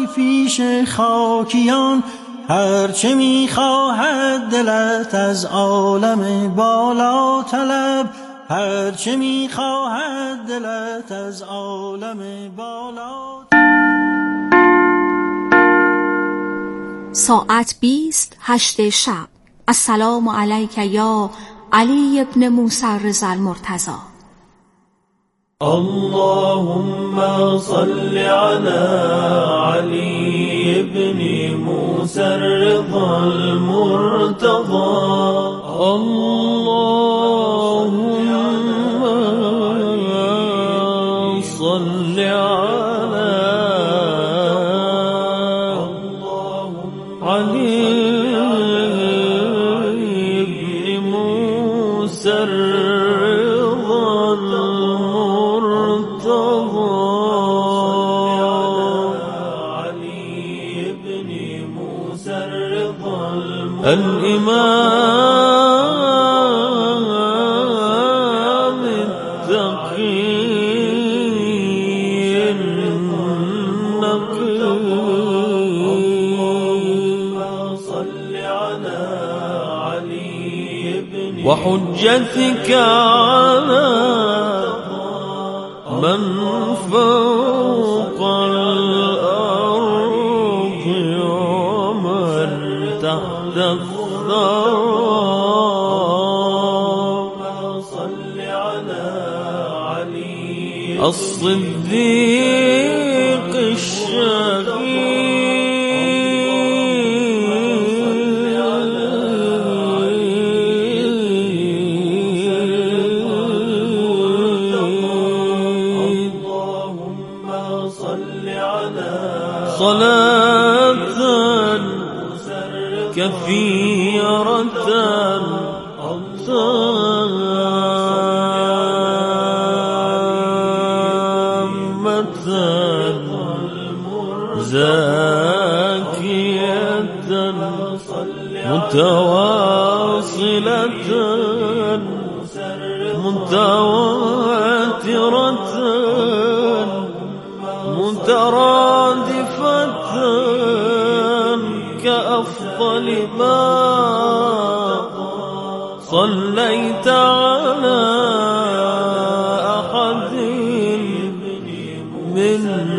پیش خاکیان، هرچه میخواهد دلت از عالم بالا طلب، هرچه میخواهد دلت از عالم بالا. ساعت 20:08 شب. السلام علیک یا علی ابن موسی رضا المرتضی. اللهم صل على علي بن موسى الرضا المرتضى. اللهم صل على علي بن موسى الرضا المرتضى. الإمام التقي النقي. صل على علي بن وحجتك على من فوق الأرض ومن تحت صل على علي الصديق اللهم صل على صلاة كثيرة تامة زاكية متواصلة متواترة مترادفة كأفضل ما صليت على أحد من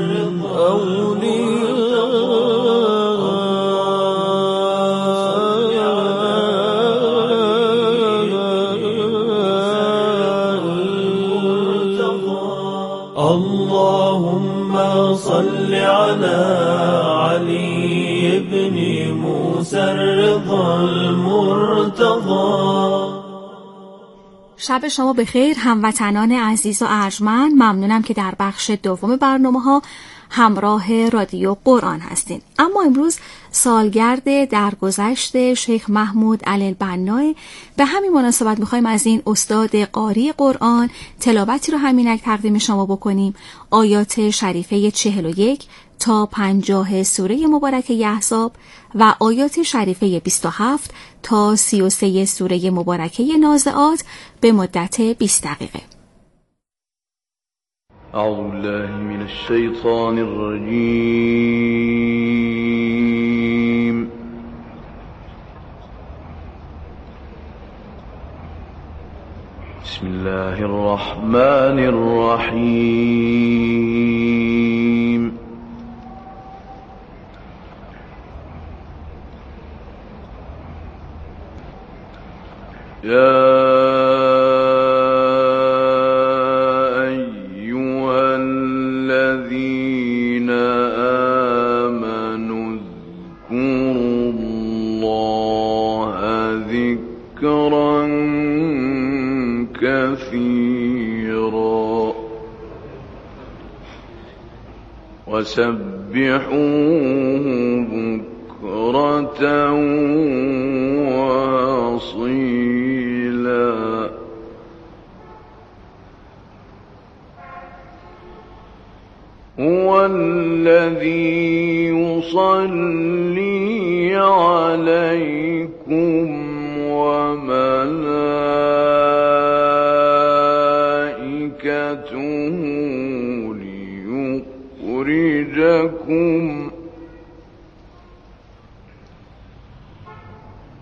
اللهم صل على علي بن موسى الرضا المرتضى. شب شما بخیر هموطنان عزیز و ارجمند. ممنونم که در بخش دوم برنامه‌ها همراه رادیو قرآن هستین. اما امروز سالگرد درگذشت شیخ محمود علی البنا. به همین مناسبت می‌خوایم از این استاد قاری قرآن تلاوتی رو همینک تقدیم شما بکنیم. آیات شریفه 41 تا 50 سوره مبارکه احزاب و آیات شریفه 27 تا 33 سوره مبارکه نازعات به مدت 20 دقیقه. اعوذ بالله من الشیطان الرجیم. بسم الله الرحمن الرحیم. یا وسبحوه بكرة وأصيلا. هو الذي يصلي عليكم وملائكته ليخرجكم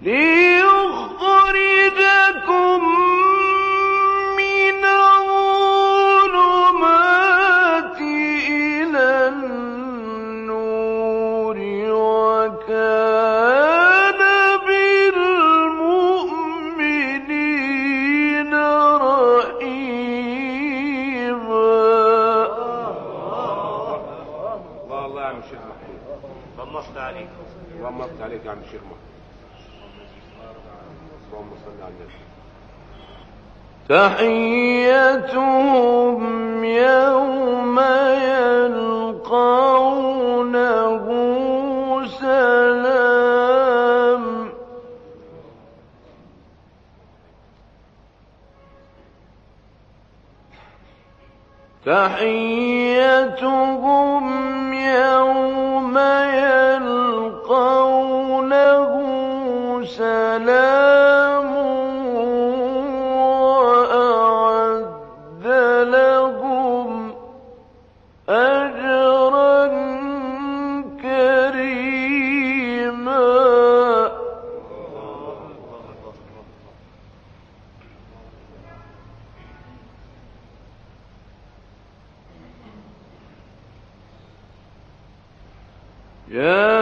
ليخرجكم من الظلمات إلى النور وكان بالمؤمنين رحيما. الله يا عم الشيخ محمود، ضمست عليك يا عم الشيخ محمود. اللهم صل على النبي. تحيتهم يوم يلقونه سلام. تحيتهم يوم يلقونه سلام وأعد لهم أجرا كريما. يا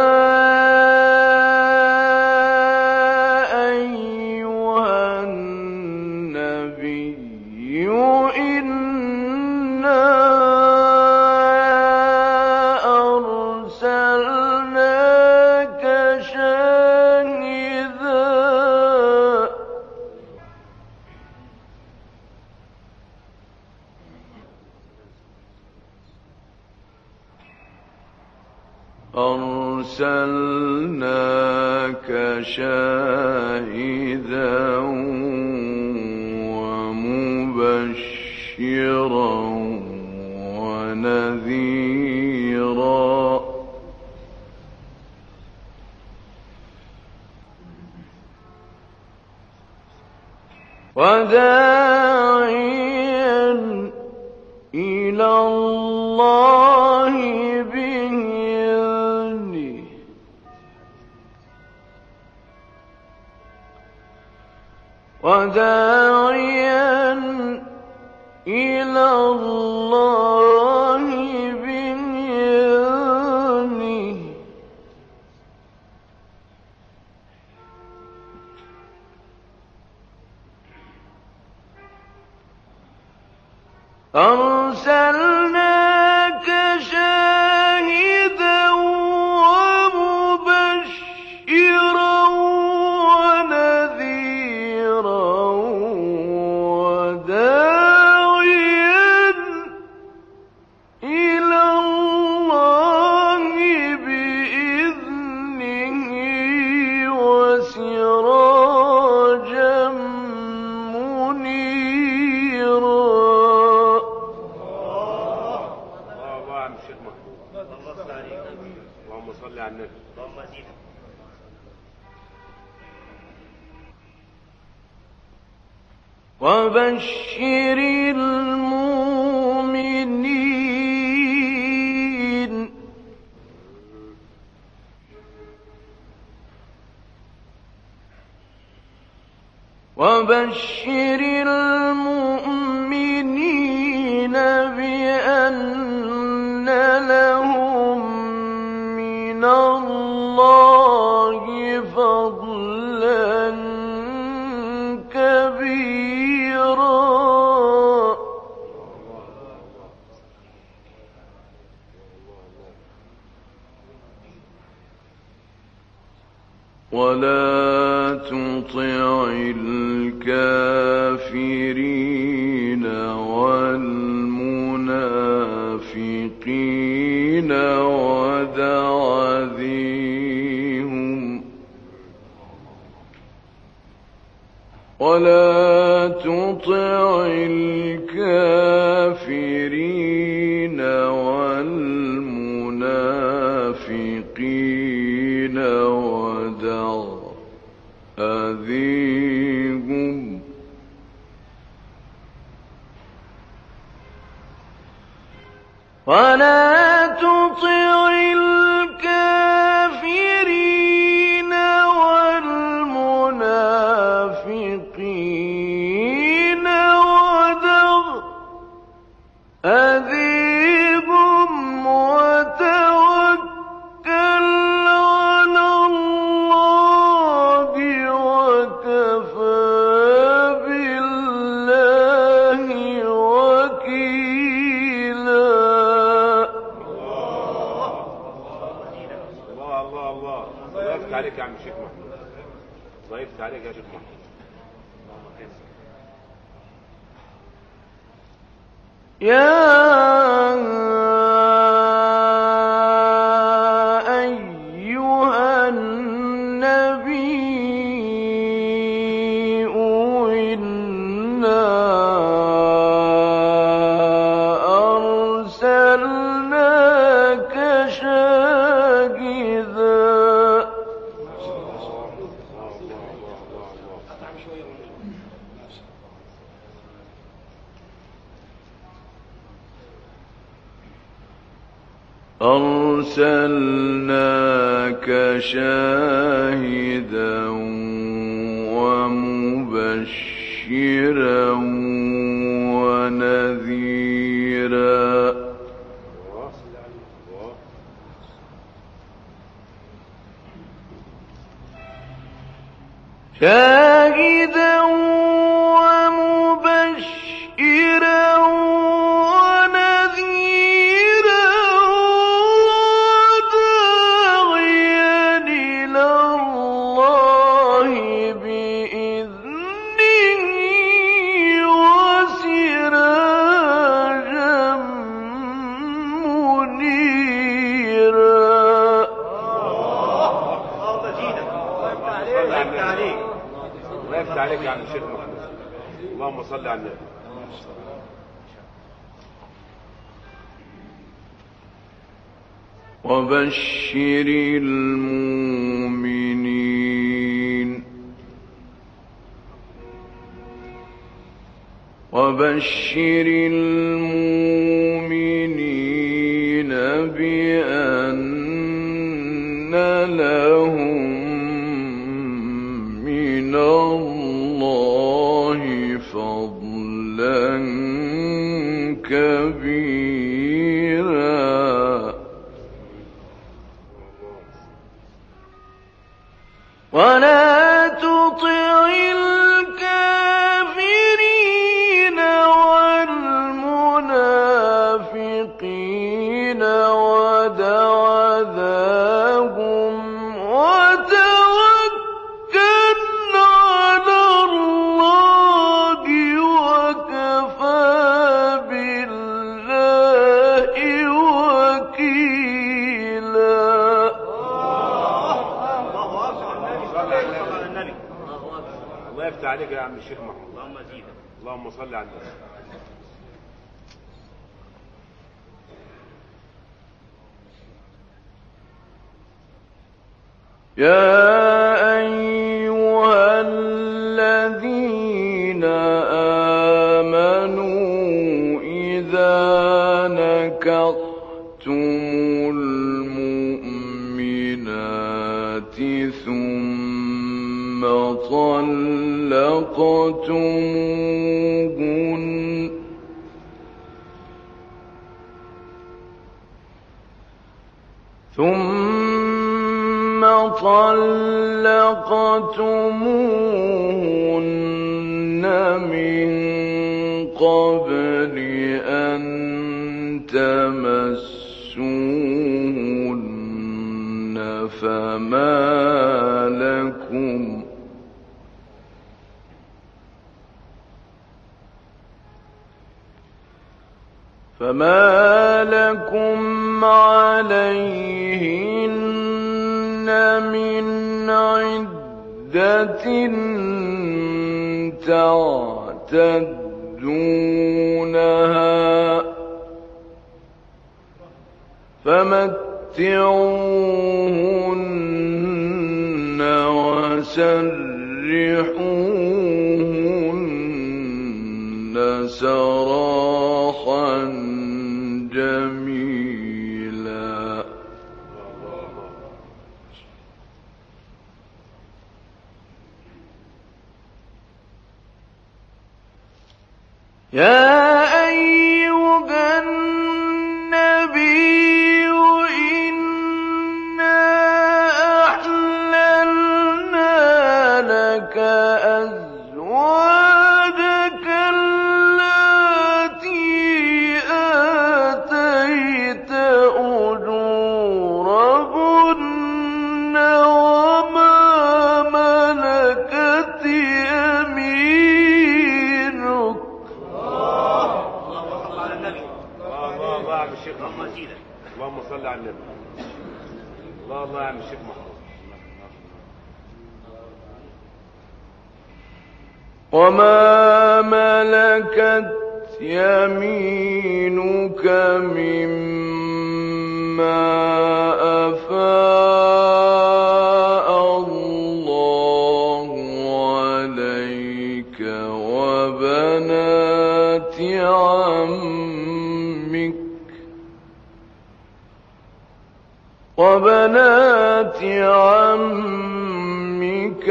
أيها النبي إنا أرسلناك شاهدا ومبشرا ونذيرا وداعيا إلى الله بإذنه وداعيا إلى الله بإذنه أرسلناك شاهدا ومبشرا ونذيرا وداعيا إلى الله بإذنه وسراجا منيرا. اللهم صل على النبي. وبشر المؤمنين وبشر المؤمنين بأن لهم من الله فضلا كبيرا. ولا تطع الكافرين والمنافقين ودع ذيهم ولا تطع الكافرين والمنافقين ودع أذيهم ولا تطع الكافرين والمنافقين الله يفتح عليك يا عم الشيخ محمود. الله يفتح عليك يا شيخ محمود. يا أيها النبي إنا أرسلناك شاهدا ومبشرا ونذيرا شاهدا ومبشرا ونذيرا وداعيا إلى الله بإذنه وسراجا منيرا. الله يفتح عليك يا عم الشيخ محمود. اللهم صل على النبي. وبشر المؤمنين بأن لهم من الله فضلا كبيرا. ولا تطع الكافرين والمنافقين ودع ذاهم وتوكل على الله وكفى بالله وكيلا. الله يفتح عليك يا عم الشيخ محمود. اللهم زيد. اللهم صل على النبي. يا أيها الذين آمنوا إذا نكحتم المؤمنات ثم طلقتموهن من قبل أن تمسوهن فما لكم عليهن من عدة تعتدونها فمتعوهن وسرحوهن سراحا جميلا. يا أيها النبي إنا أحللنا لك أزواجك التي آتيت أجورهن الله يا عم الشيخ محمود. وما ملكت يمينك مما أفاء الله عليك وبنات عمك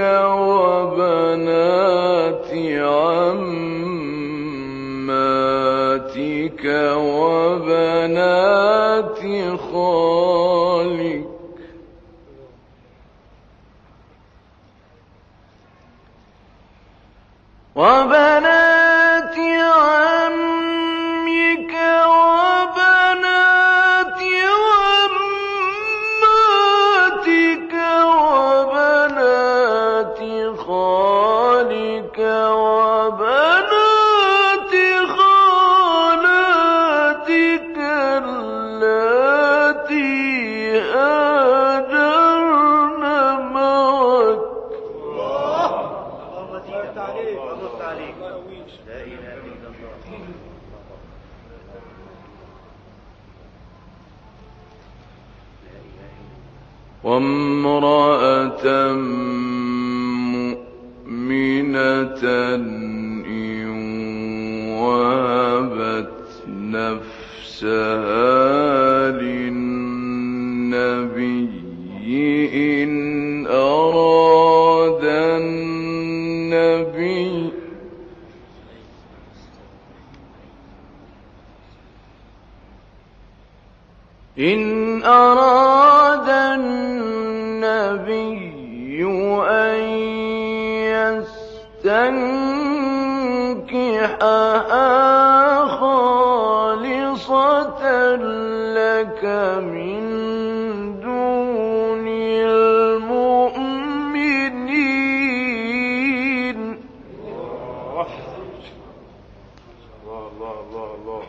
وبنات عماتك وبنات خالك وبنات عمك وبنات عماتك وبنات خالك وبنات خالاتك اللاتي هاجرن معك. وامرأة مؤمنة إن وهبت نفسها للنبي إن أراد النبي أن يستنكحها خالصة لك من دون المؤمنين. الله.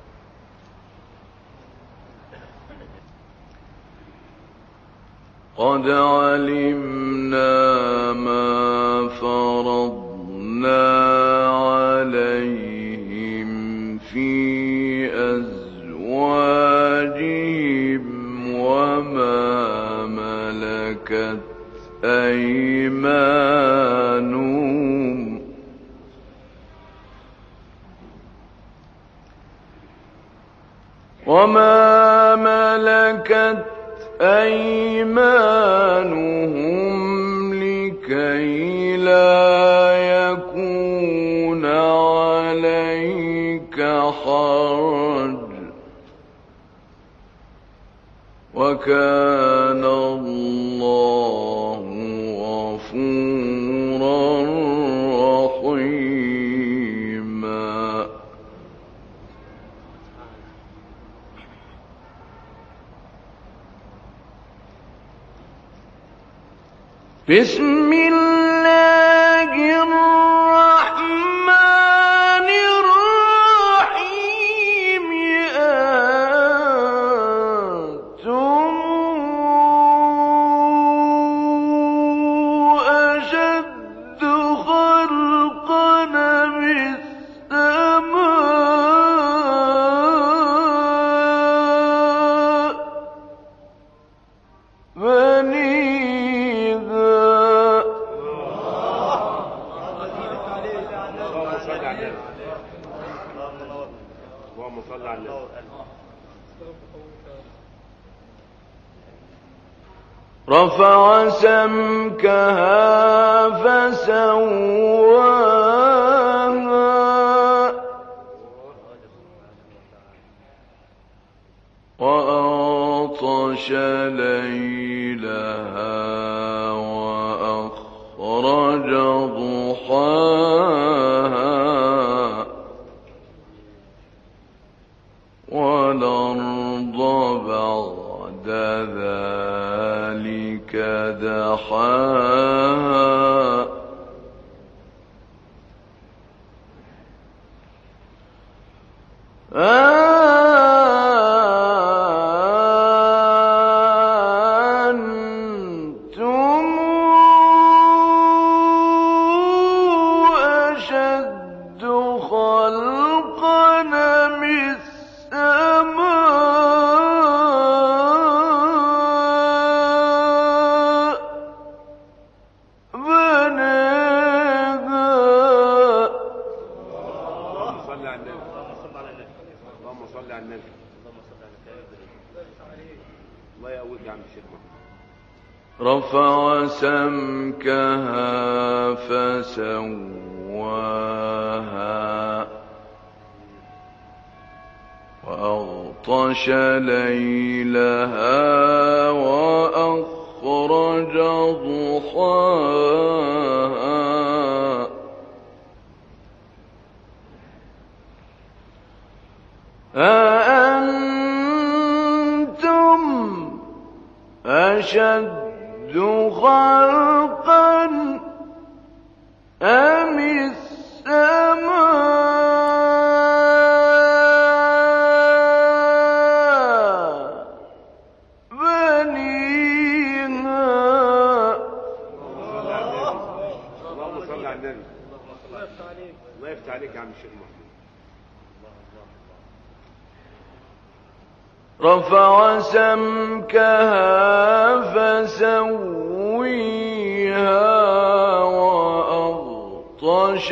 قد علمنا ما فرضنا عليهم في أزواجهم وما ملكت أيمانهم لكي لا يكون عليك حرج وكان الله غفورا رحيما. بسم الله الرحمن الرحيم. أنتم أشد خلقا من السماء بنيها. اللهم صل على النبي. رفع سمكها فسواها وأغطش ليلها وأخرج ضحاها والأرض بعد ذلك دحاها فضلك يا عم الشيخ محمود. رفع سمكها فسواها وأغطش ليلها وأخرج ضحاها أأنتم أشد خلقا أم السماء بنيها. اللهم صل على النبي. الله يفتح عليك يا عم الشيخ محمود. رفع سمكها فسويها وأغطش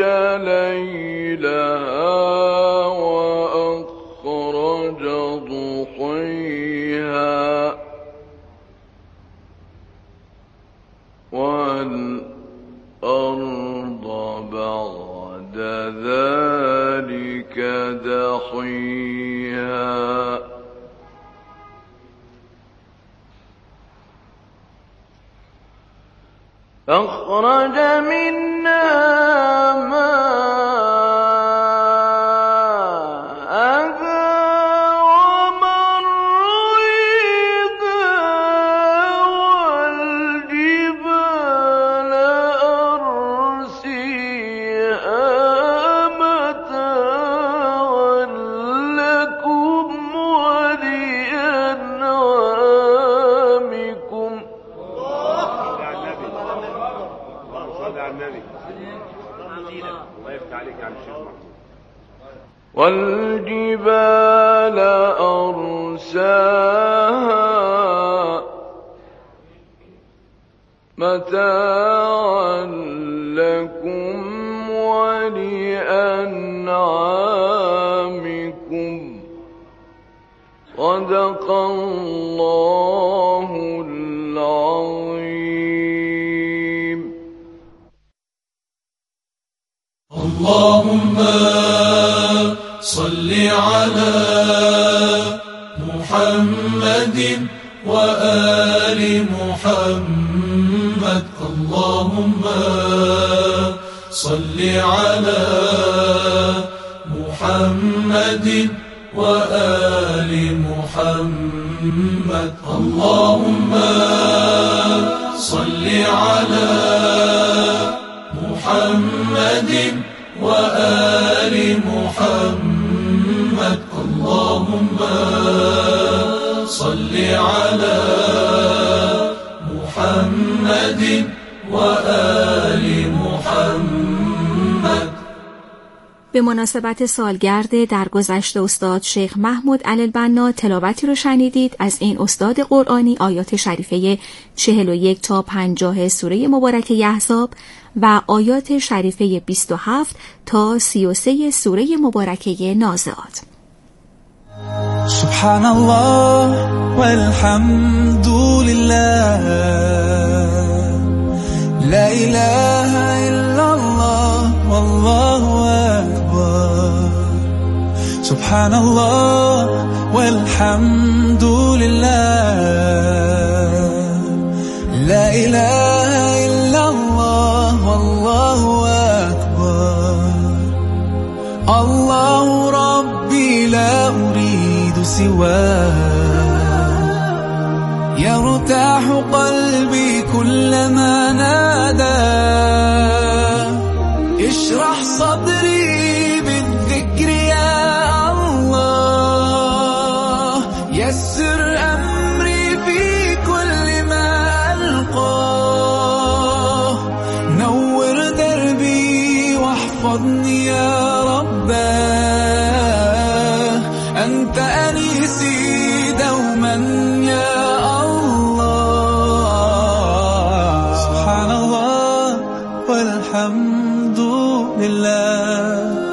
ليلها وأخرج ضحيها والأرض بعد ذلك دحيها أخرج منها ماءها ومرعاها والجبال أرسيها متاعا لكم ولأنعامكم. الله يفتح عليك يا عم الشيخ محمود. والجبال أرساها متاعا لكم ولأنعامكم. صدق الله العظيم. اللهم صل على محمد وآل محمد. اللهم صل على محمد وآل محمد. اللهم صل على محمد وآل محمد. اللهم صل على محمد وآل محمد. به مناسبت سالگرد درگذشت استاد شیخ محمود علی البنا تلاوتی رو شنیدید از این استاد قرآنی، آیات شریفه 41 تا 50 سوره مبارکه احزاب و آیات شریفه 27 تا 33 سوره مبارکه نازعات. سبحان الله والحمد لله لا إله إلا الله والله أكبر. سبحان الله والحمد لله لا إله إلا الله والله أكبر. الله ربي لا أريد سواه يرتاح قلبي كلما نادى. اشرح صدري بالذكر يا الله يسر أمري في كل ما ألقاه. نور دربي واحفظني يا رباه أنت أنيسي دوما يا الله. سبحان الله والحمد لله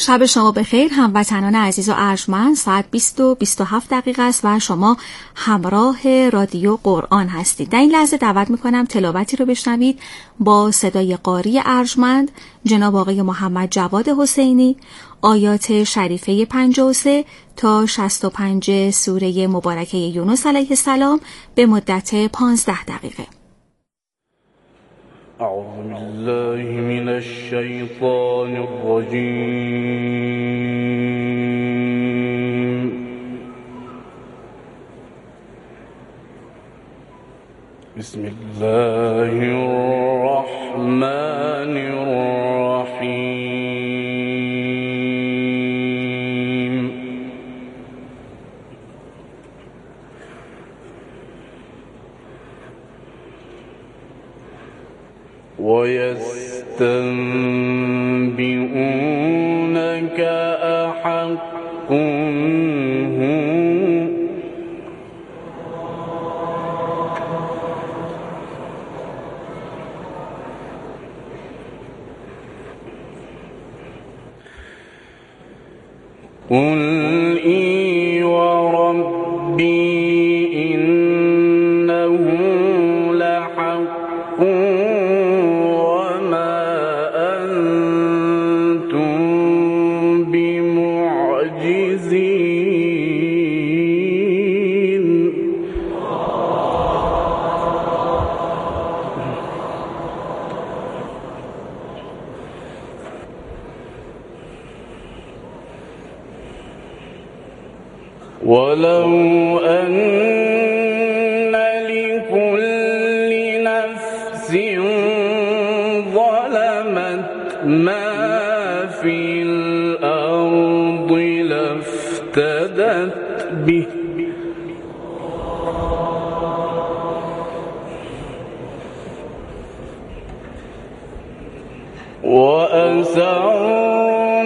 شب شما بخیر هموطنان عزیز و ارجمند. ساعت 20:27 است و شما همراه رادیو قرآن هستید. در این لحظه دعوت میکنم تلاوتی رو بشنوید با صدای قاری ارجمند جناب آقای محمد جواد حسینی، آیات شریفه 53 تا 65 سوره مبارکه یونس علیه السلام به مدت 15 دقیقه. أعوذ بالله من الشيطان الرجيم. بسم الله الرحمن الرحيم. ويستنبئونك أحق هو قل إي وربي إنه لحق وما أنتم بمعجزين. ولو أن لكل نفس ظلمت ما في الأرض لافتدت به وأسروا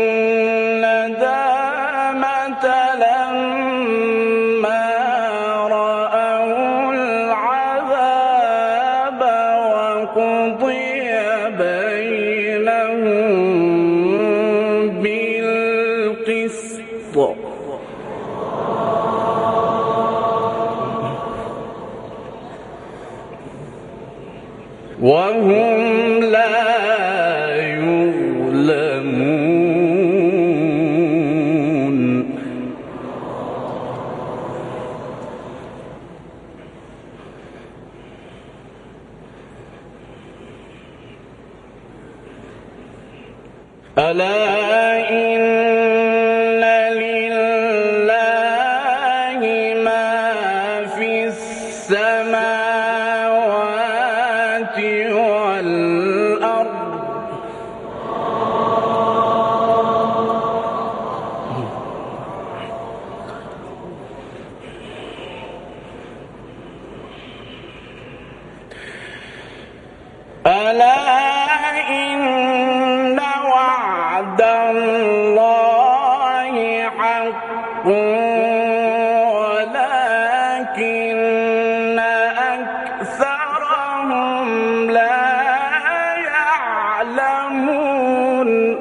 الندامة لما رأوا العذاب وقضي بينهم بالقسط وهم لا يظلمون. ألا إن